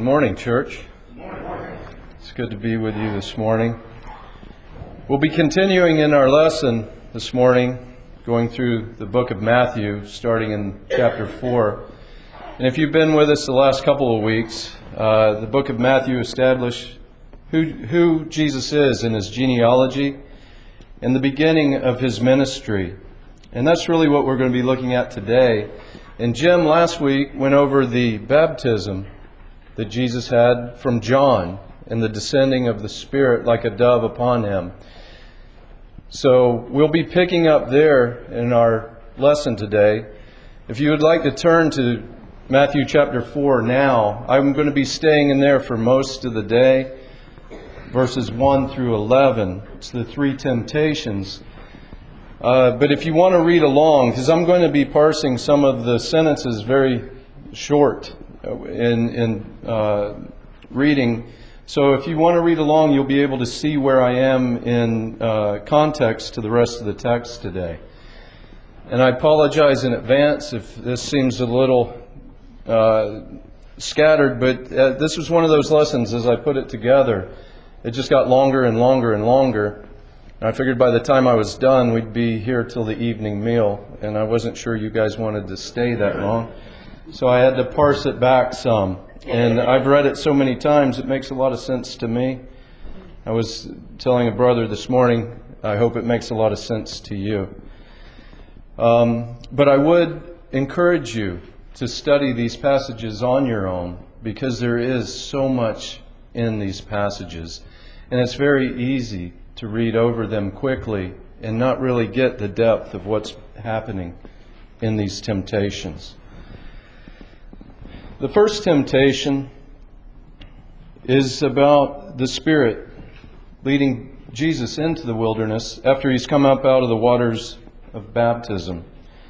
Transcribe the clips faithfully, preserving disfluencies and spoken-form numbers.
Good morning, church. Good morning. It's good to be with you this morning. We'll be continuing in our lesson this morning, going through the book of Matthew, starting in chapter four. And if you've been with us the last couple of weeks, uh, the book of Matthew established who, who Jesus is in his genealogy and the beginning of his ministry. And that's really what we're going to be looking at today. And Jim last week went over the baptism that Jesus had from John and the descending of the Spirit like a dove upon him. So we'll be picking up there in our lesson today. If you would like to turn to Matthew chapter four now, I'm going to be staying in there for most of the day, verses one through eleven. It's the three temptations. Uh, but if you want to read along, because I'm going to be parsing some of the sentences very short in, in uh, reading. So if you want to read along, you'll be able to see where I am in uh, context to the rest of the text today. And I apologize in advance if this seems a little uh, scattered, but uh, this was one of those lessons as I put it together. It just got longer and longer and longer. And I figured by the time I was done, we'd be here till the evening meal. And I wasn't sure you guys wanted to stay that long. So I had to parse it back some. And I've read it so many times, it makes a lot of sense to me. I was telling a brother this morning, I hope it makes a lot of sense to you. Um, but I would encourage you to study these passages on your own, because there is so much in these passages. And it's very easy to read over them quickly and not really get the depth of what's happening in these temptations. The first temptation is about the Spirit leading Jesus into the wilderness after he's come up out of the waters of baptism.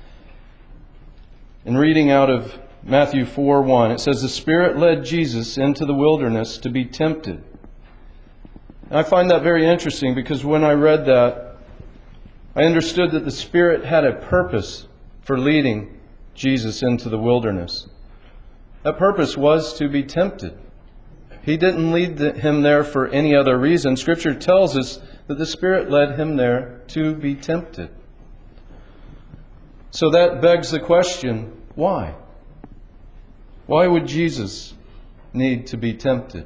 In reading out of Matthew four one, it says, "The Spirit led Jesus into the wilderness to be tempted." And I find that very interesting because when I read that, I understood that the Spirit had a purpose for leading Jesus into the wilderness. That purpose was to be tempted. He didn't lead him there for any other reason. Scripture tells us that the Spirit led him there to be tempted. So that begs the question, why? Why would Jesus need to be tempted?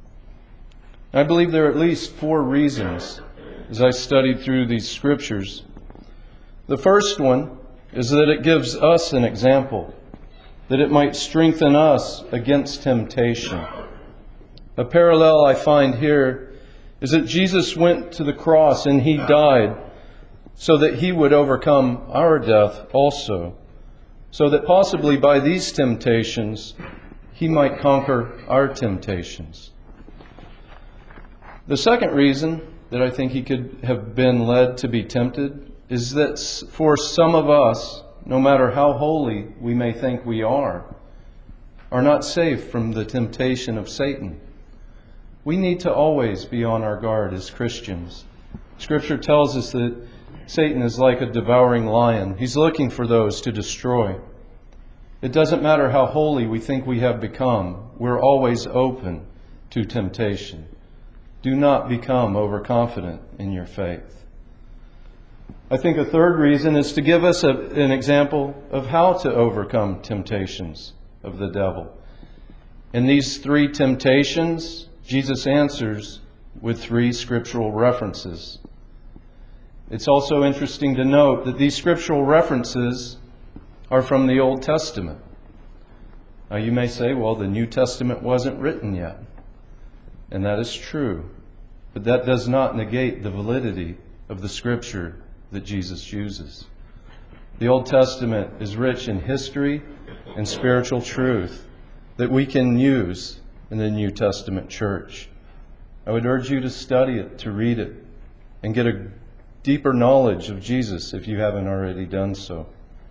I believe there are at least four reasons as I studied through these scriptures. The first one is that it gives us an example, that it might strengthen us against temptation. A parallel I find here is that Jesus went to the cross and he died so that he would overcome our death also, so that possibly by these temptations he might conquer our temptations. The second reason that I think he could have been led to be tempted is that for some of us, no matter how holy we may think we are, are not safe from the temptation of Satan. We need to always be on our guard as Christians. Scripture tells us that Satan is like a devouring lion. He's looking for those to destroy. It doesn't matter how holy we think we have become, we're always open to temptation. Do not become overconfident in your faith. I think a third reason is to give us a, an example of how to overcome temptations of the devil. In these three temptations, Jesus answers with three scriptural references. It's also interesting to note that these scriptural references are from the Old Testament. Now you may say, well, the New Testament wasn't written yet. And that is true. But that does not negate the validity of the Scripture that Jesus uses. The Old Testament is rich in history and spiritual truth that we can use in the New Testament church. I would urge you to study it, to read it, and get a deeper knowledge of Jesus if you haven't already done so.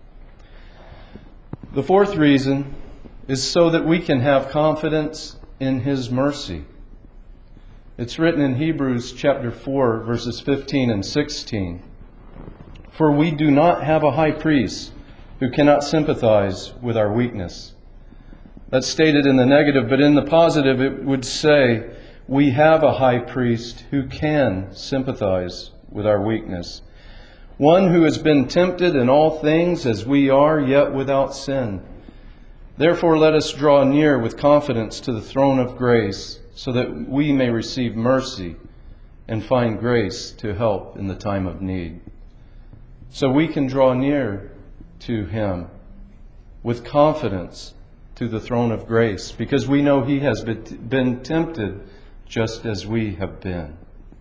The fourth reason is so that we can have confidence in His mercy. It's written in Hebrews chapter four, verses fifteen and sixteen. "For we do not have a high priest who cannot sympathize with our weakness, That's stated in the negative, but in the positive it would say, we have a high priest who can sympathize with our weakness. One who has been tempted in all things as we are, yet without sin. Therefore let us draw near with confidence to the throne of grace, so that we may receive mercy and find grace to help in the time of need. So we can draw near to Him with confidence to the throne of grace, because we know He has been tempted just as we have been.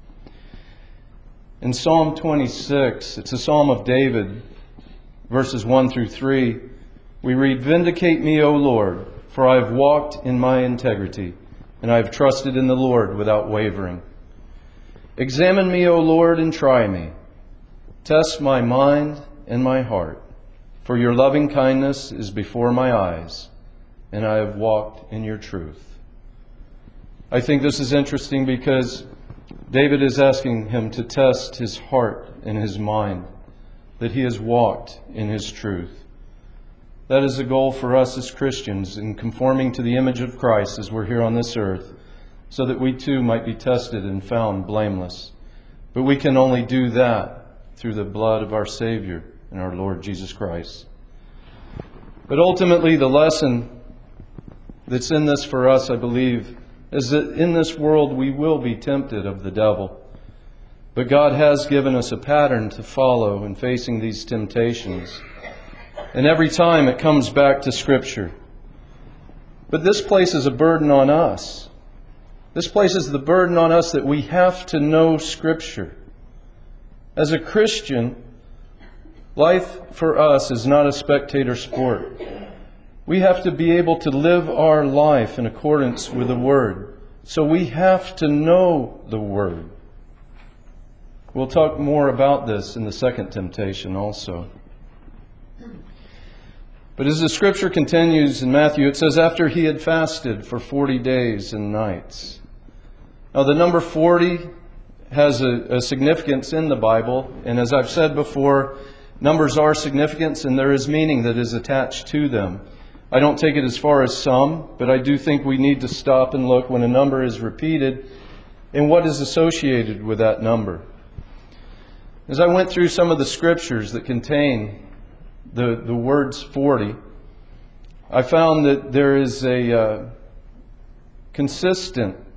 In Psalm twenty-six, it's a psalm of David, verses one through three, we read, "Vindicate me, O Lord, for I have walked in my integrity, and I have trusted in the Lord without wavering. Examine me, O Lord, and try me. Test my mind and my heart, for your loving kindness is before my eyes, and I have walked in your truth." I think this is interesting because David is asking him to test his heart and his mind, that he has walked in his truth. That is a goal for us as Christians in conforming to the image of Christ as we're here on this earth, so that we too might be tested and found blameless. But we can only do that through the blood of our Savior and our Lord Jesus Christ. But ultimately, the lesson that's in this for us, I believe, is that in this world we will be tempted of the devil. But God has given us a pattern to follow in facing these temptations. And every time it comes back to Scripture. But this places a burden on us. This places the burden on us that we have to know Scripture. As a Christian, life for us is not a spectator sport. We have to be able to live our life in accordance with the Word. So we have to know the Word. We'll talk more about this in the second temptation also. But as the Scripture continues in Matthew, it says, after he had fasted for forty days and nights. Now the number forty has a, a significance in the Bible. And as I've said before, numbers are significant and there is meaning that is attached to them. I don't take it as far as some, but I do think we need to stop and look when a number is repeated and what is associated with that number. As I went through some of the Scriptures that contain the, the words forty, I found that there is a uh, consistent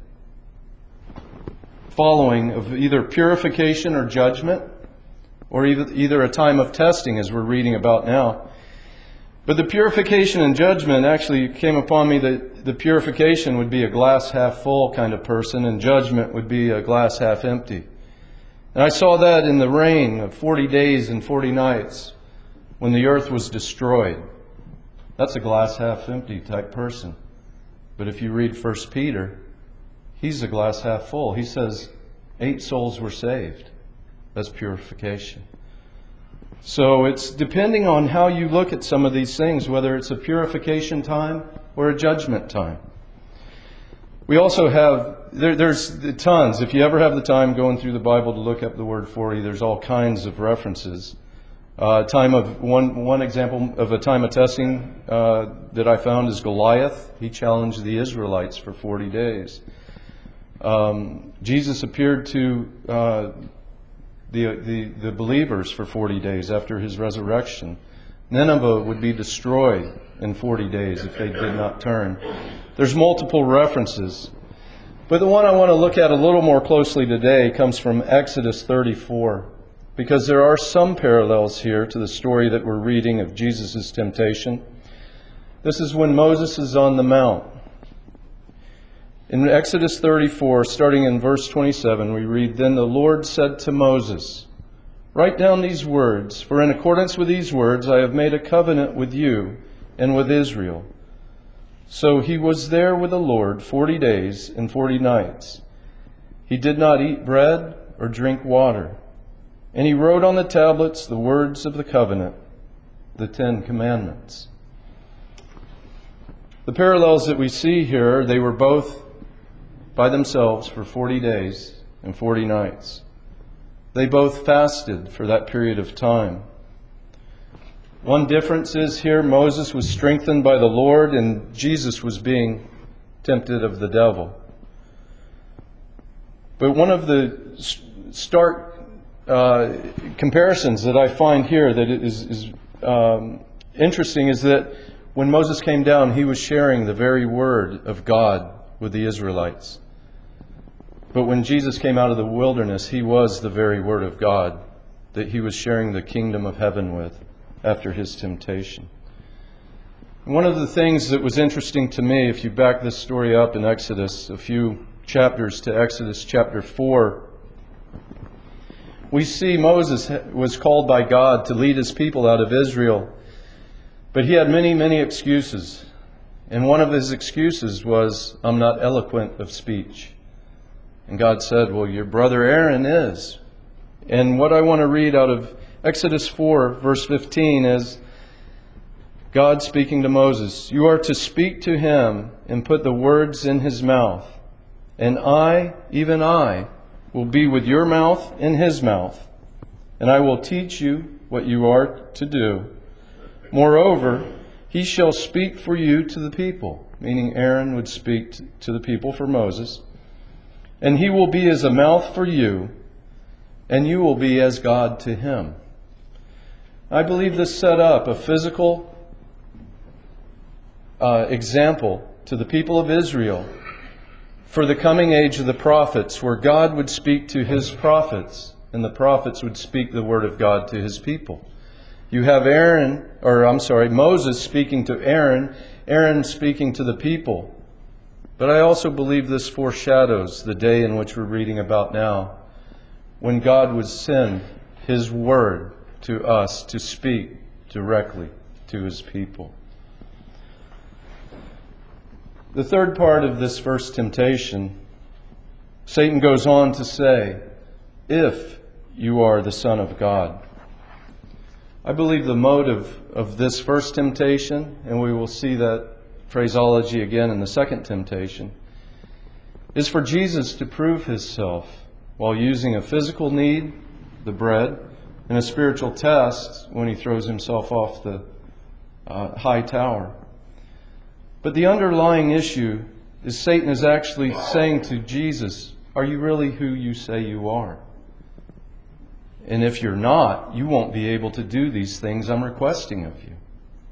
following of either purification or judgment, or either, either a time of testing, as we're reading about now. But the purification and judgment actually came upon me that the purification would be a glass half full kind of person, and judgment would be a glass half empty. And I saw that in the reign of forty days and forty nights when the earth was destroyed. That's a glass half empty type person. But if you read First Peter, he's a glass half full. He says eight souls were saved. That's purification. So it's depending on how you look at some of these things, whether it's a purification time or a judgment time. We also have, there, there's tons. If you ever have the time going through the Bible to look up the word forty, there's all kinds of references. Uh, time of one one example of a time of testing uh, that I found is Goliath. He challenged the Israelites for forty days. Um, Jesus appeared to uh, the, the the believers for forty days after his resurrection. Nineveh would be destroyed in forty days if they did not turn. There's multiple references. But the one I want to look at a little more closely today comes from Exodus thirty-four, because there are some parallels here to the story that we're reading of Jesus' temptation. This is when Moses is on the mount. In Exodus thirty-four, starting in verse twenty-seven, we read, "Then the Lord said to Moses, 'Write down these words, for in accordance with these words I have made a covenant with you and with Israel.' So he was there with the Lord forty days and forty nights. He did not eat bread or drink water. And he wrote on the tablets the words of the covenant, the Ten Commandments." The parallels that we see here, they were both by themselves for forty days and forty nights. They both fasted for that period of time. One difference is here Moses was strengthened by the Lord and Jesus was being tempted of the devil. But one of the stark uh, comparisons that I find here that is, is um, interesting is that when Moses came down, he was sharing the very word of God with the Israelites. But when Jesus came out of the wilderness, he was the very word of God that he was sharing the kingdom of heaven with after his temptation. One of the things that was interesting to me, if you back this story up in Exodus, a few chapters to Exodus chapter four, we see Moses was called by God to lead his people out of Israel. But he had many, many excuses. And one of his excuses was, I'm not eloquent of speech. And God said, well, your brother Aaron is. And what I want to read out of Exodus four, verse fifteen is God speaking to Moses, you are to speak to him and put the words in his mouth. And I, even I, will be with your mouth in his mouth. And I will teach you what you are to do. Moreover, he shall speak for you to the people, meaning Aaron would speak to the people for Moses. And he will be as a mouth for you, and you will be as God to him. I believe this set up a physical uh, example to the people of Israel for the coming age of the prophets, where God would speak to his prophets, and the prophets would speak the word of God to his people. You have Aaron, or I'm sorry, Moses speaking to Aaron, Aaron speaking to the people. But I also believe this foreshadows the day in which we're reading about now, when God would send his word to us to speak directly to his people. The third part of this first temptation, Satan goes on to say, if you are the Son of God. I believe the motive of this first temptation, and we will see that phraseology again in the second temptation, is for Jesus to prove himself while using a physical need, the bread, and a spiritual test when he throws himself off the uh, high tower. But the underlying issue is Satan is actually saying to Jesus, are you really who you say you are? And if you're not, you won't be able to do these things I'm requesting of you.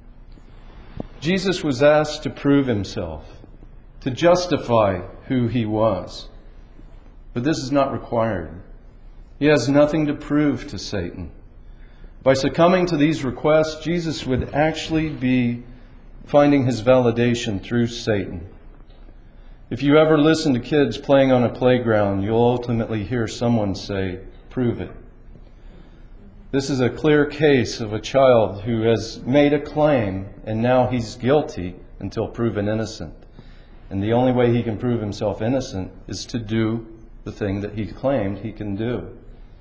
Jesus was asked to prove himself, to justify who he was. But this is not required. He has nothing to prove to Satan. By succumbing to these requests, Jesus would actually be finding his validation through Satan. If you ever listen to kids playing on a playground, you'll ultimately hear someone say, prove it. This is a clear case of a child who has made a claim and now he's guilty until proven innocent. And the only way he can prove himself innocent is to do the thing that he claimed he can do.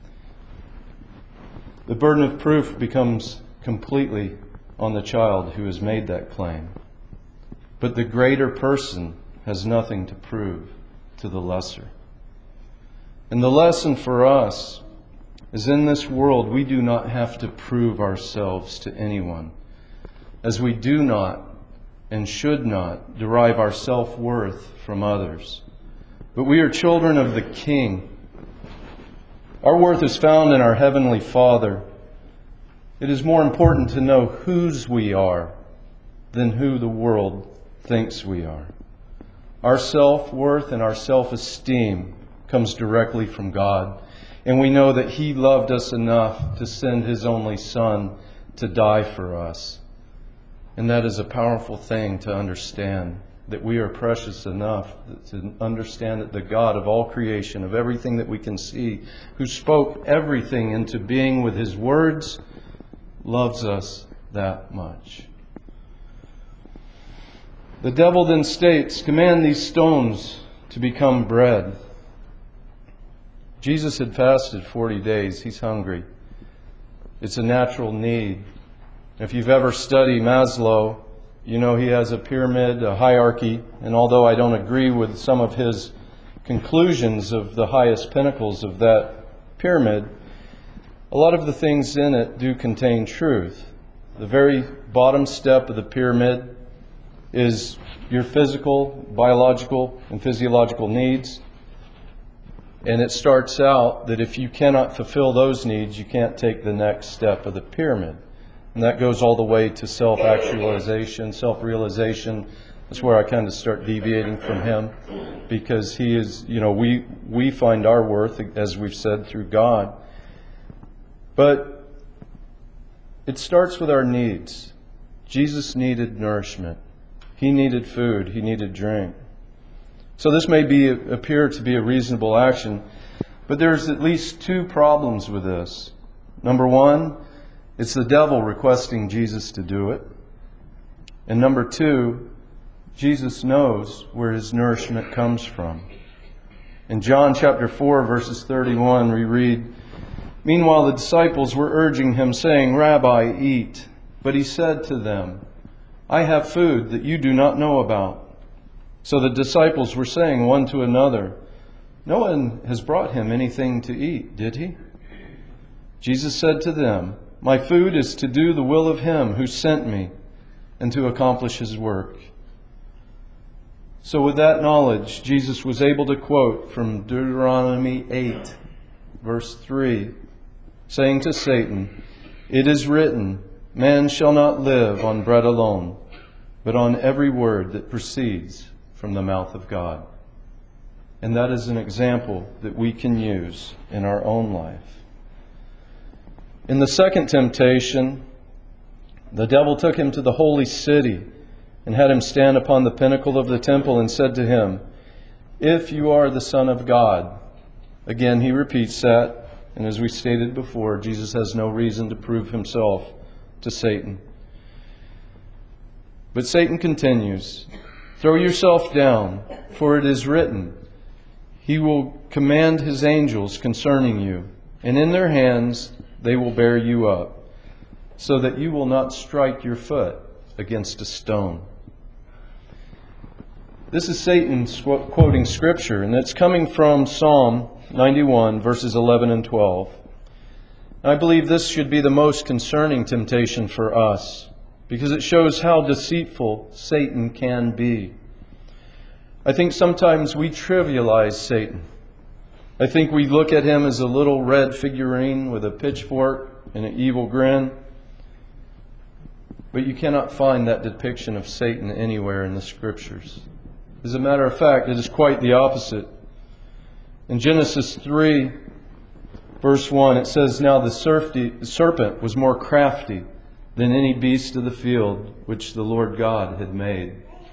The burden of proof becomes completely on the child who has made that claim. But the greater person has nothing to prove to the lesser. And the lesson for us is in this world we do not have to prove ourselves to anyone, as we do not and should not derive our self-worth from others. But we are children of the King. Our worth is found in our Heavenly Father. It is more important to know whose we are than who the world thinks we are. Our self-worth and our self-esteem comes directly from God. And we know that He loved us enough to send His only Son to die for us. And that is a powerful thing to understand, that we are precious enough to understand that the God of all creation, of everything that we can see, who spoke everything into being with His words, loves us that much. The devil then states, command these stones to become bread. Jesus had fasted forty days. He's hungry. It's a natural need. If you've ever studied Maslow, you know he has a pyramid, a hierarchy, and although I don't agree with some of his conclusions of the highest pinnacles of that pyramid, a lot of the things in it do contain truth. the very bottom step of the pyramid, is your physical, biological, and physiological needs. And it starts out that if you cannot fulfill those needs, you can't take the next step of the pyramid. And that goes all the way to self-actualization, self-realization. That's where I kind of start deviating from him, because he is, you know, we, we find our worth, as we've said, through God. But it starts with our needs. Jesus needed nourishment. He needed food. He needed drink. So this may be appear to be a reasonable action, but there's at least two problems with this. Number one, it's the devil requesting Jesus to do it. And number two, Jesus knows where his nourishment comes from. In John chapter four, verses thirty-one, we read, "Meanwhile the disciples were urging him, saying, 'Rabbi, eat.' But he said to them, 'I have food that you do not know about.' So the disciples were saying one to another, 'No one has brought him anything to eat, did he?' Jesus said to them, 'My food is to do the will of him who sent me and to accomplish his work.'" So with that knowledge, Jesus was able to quote from Deuteronomy eight, verse three, saying to Satan, "It is written, man shall not live on bread alone, but on every word that proceeds from the mouth of God." And that is an example that we can use in our own life. In the second temptation, the devil took him to the holy city and had him stand upon the pinnacle of the temple and said to him, "If you are the Son of God." Again, he repeats that. And as we stated before, Jesus has no reason to prove himself to Satan. But Satan continues, "Throw yourself down, for it is written, He will command His angels concerning you, and in their hands they will bear you up, so that you will not strike your foot against a stone." This is Satan quoting Scripture, and it's coming from Psalm ninety-one, verses eleven and twelve. I believe this should be the most concerning temptation for us, because it shows how deceitful Satan can be. I think sometimes we trivialize Satan. I think we look at him as a little red figurine with a pitchfork and an evil grin. But you cannot find that depiction of Satan anywhere in the Scriptures. As a matter of fact, it is quite the opposite. In Genesis three, verse one, it says, "Now the serpent was more crafty than any beast of the field which the Lord God had made."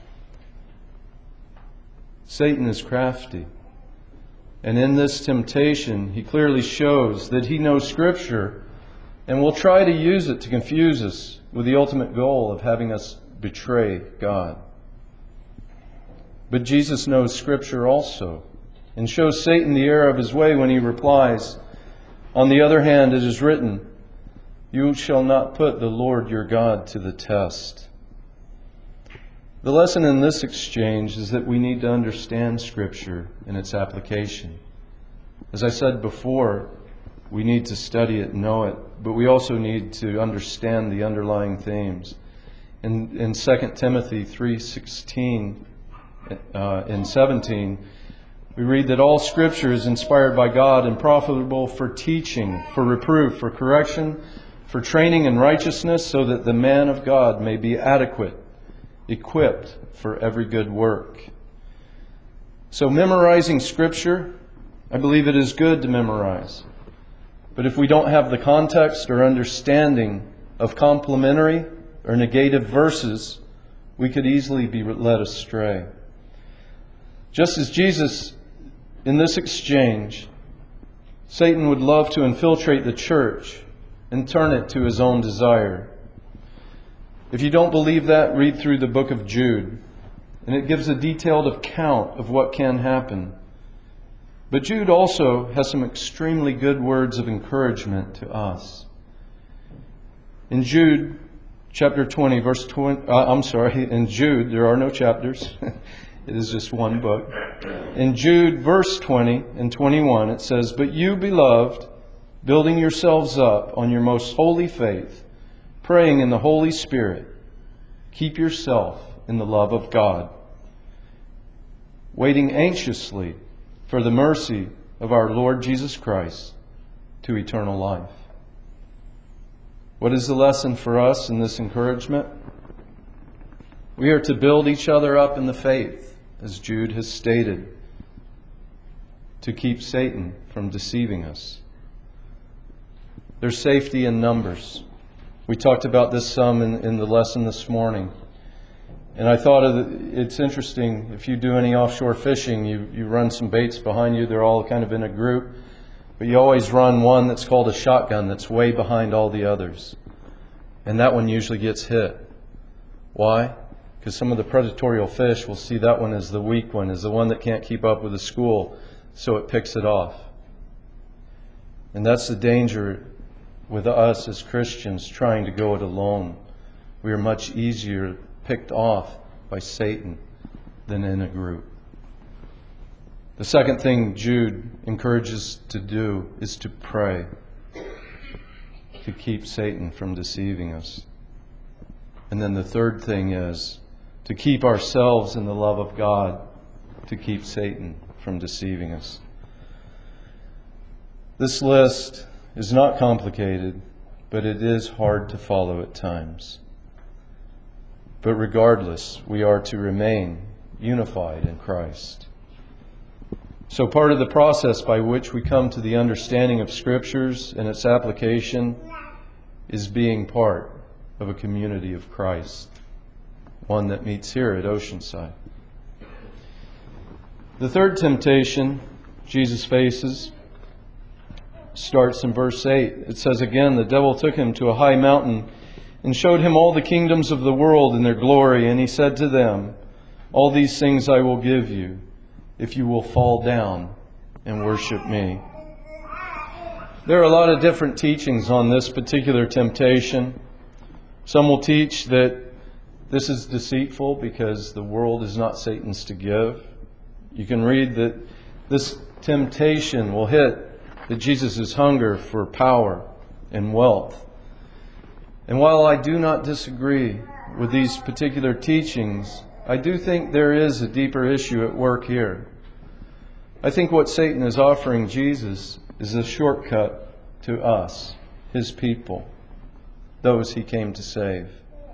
Satan is crafty. And in this temptation, he clearly shows that he knows Scripture and will try to use it to confuse us with the ultimate goal of having us betray God. But Jesus knows Scripture also and shows Satan the error of his way when he replies, "On the other hand, it is written, you shall not put the Lord your God to the test." The lesson in this exchange is that we need to understand Scripture and its application. As I said before, we need to study it and know it, but we also need to understand the underlying themes. In, in Second Timothy three sixteen uh, and seventeen, we read that all Scripture is inspired by God and profitable for teaching, for reproof, for correction, for training in righteousness, so that the man of God may be adequate, equipped for every good work. So memorizing Scripture, I believe it is good to memorize. But if we don't have the context or understanding of complementary or negative verses, we could easily be led astray. Just as Jesus, in this exchange, Satan would love to infiltrate the church and turn it to his own desire. If you don't believe that, read through the book of Jude, and it gives a detailed account of what can happen. But Jude also has some extremely good words of encouragement to us. In Jude chapter twenty, verse twenty, uh, I'm sorry, in Jude, there are no chapters. It is just one book. In Jude, verse twenty and twenty-one, it says, "But you, beloved, building yourselves up on your most holy faith, praying in the Holy Spirit, keep yourself in the love of God, waiting anxiously for the mercy of our Lord Jesus Christ to eternal life. What is the lesson for us in this encouragement? We are to build each other up in the faith, as Jude has stated, to keep Satan from deceiving us. There's safety in numbers. We talked about this some in, in the lesson this morning. And I thought of the, it's interesting, if you do any offshore fishing, you, you run some baits behind you, they're all kind of in a group, but you always run one that's called a shotgun that's way behind all the others. And that one usually gets hit. Why? Because some of the predatory fish will see that one as the weak one, as the one that can't keep up with the school, so it picks it off. And that's the danger with us as Christians trying to go it alone. We are much easier picked off by Satan than in a group. The second thing Jude encourages to do is to pray, to keep Satan from deceiving us. And then the third thing is to keep ourselves in the love of God, to keep Satan from deceiving us. This list is not complicated, but it is hard to follow at times. But regardless, we are to remain unified in Christ. So part of the process by which we come to the understanding of Scriptures and its application is being part of a community of Christ, one that meets here at Oceanside. The third temptation Jesus faces starts in verse eight. It says again, the devil took him to a high mountain and showed him all the kingdoms of the world and their glory. And he said to them, all these things I will give you if you will fall down and worship me. There are a lot of different teachings on this particular temptation. Some will teach that this is deceitful because the world is not Satan's to give. You can read that this temptation will hit that Jesus' hunger for power and wealth. And while I do not disagree with these particular teachings, I do think there is a deeper issue at work here. I think what Satan is offering Jesus is a shortcut to us, his people, those he came to save.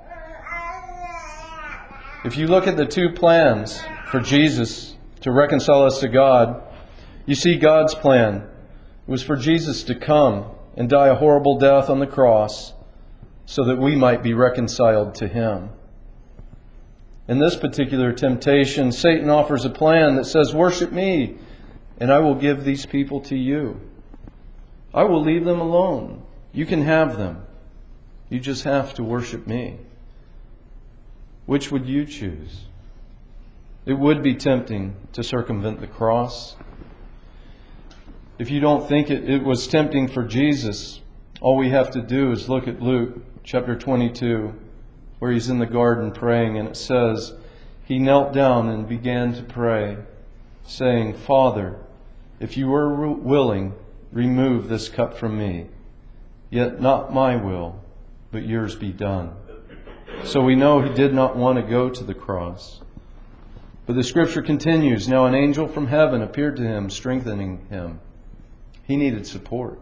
If you look at the two plans for Jesus to reconcile us to God, you see God's plan was for Jesus to come and die a horrible death on the cross so that we might be reconciled to Him. In this particular temptation, Satan offers a plan that says, worship me, and I will give these people to you. I will leave them alone. You can have them. You just have to worship me. Which would you choose? It would be tempting to circumvent the cross. If you don't think it, it was tempting for Jesus, all we have to do is look at Luke chapter twenty-two, where he's in the garden praying, and it says, he knelt down and began to pray, saying, Father, if you were willing, remove this cup from me. Yet not my will, but yours be done. So we know he did not want to go to the cross. But the scripture continues, now an angel from heaven appeared to him, strengthening him. He needed support.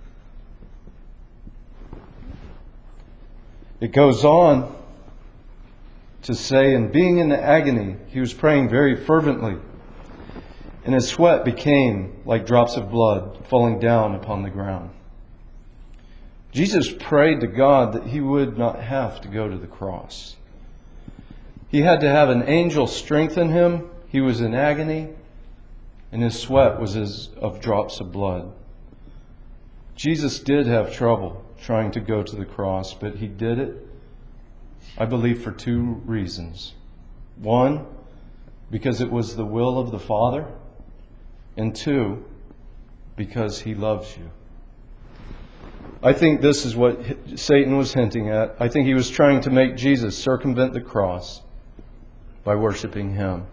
It goes on to say, and being in the agony, he was praying very fervently, and his sweat became like drops of blood falling down upon the ground. Jesus prayed to God that he would not have to go to the cross. He had to have an angel strengthen him. He was in agony, and his sweat was as of drops of blood. Jesus did have trouble trying to go to the cross, but he did it, I believe, for two reasons. One, because it was the will of the Father, and two, because he loves you. I think this is what Satan was hinting at. I think he was trying to make Jesus circumvent the cross by worshiping him.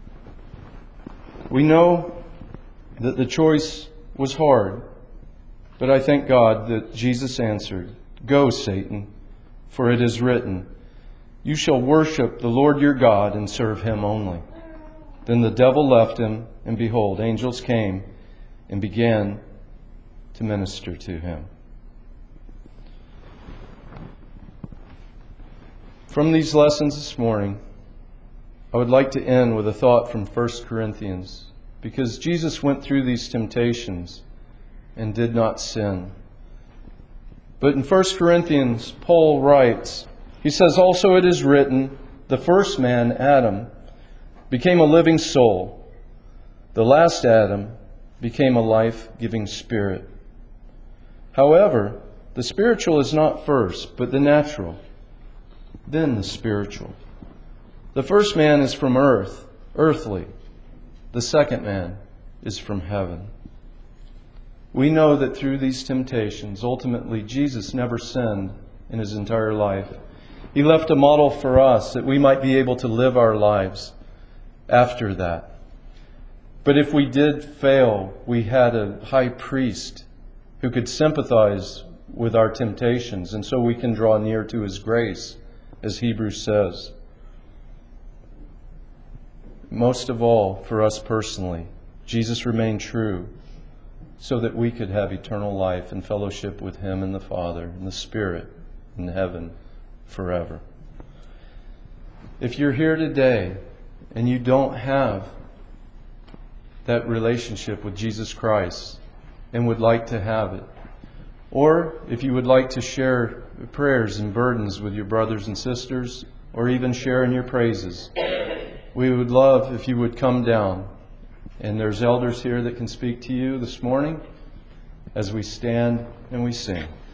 We know that the choice was hard, But I thank God that Jesus answered, "Go, Satan, for it is written, 'You shall worship the Lord your God and serve him only.'" Then the devil left him, and behold, angels came and began to minister to him. From these lessons this morning, I would like to end with a thought from First Corinthians, because Jesus went through these temptations and did not sin. But in First Corinthians, Paul writes, he says, "Also it is written, the first man, Adam, became a living soul. The last Adam became a life-giving spirit. However, the spiritual is not first, but the natural, then the spiritual. The first man is from earth, earthly. The second man is from heaven." We know that through these temptations, ultimately, Jesus never sinned in his entire life. He left a model for us that we might be able to live our lives after that. But if we did fail, we had a high priest who could sympathize with our temptations, and so we can draw near to his grace, as Hebrews says. Most of all, for us personally, Jesus remained true so that we could have eternal life and fellowship with him and the Father and the Spirit in heaven forever. If you're here today and you don't have that relationship with Jesus Christ and would like to have it, or if you would like to share prayers and burdens with your brothers and sisters, or even share in your praises, we would love if you would come down. And there's elders here that can speak to you this morning as we stand and we sing.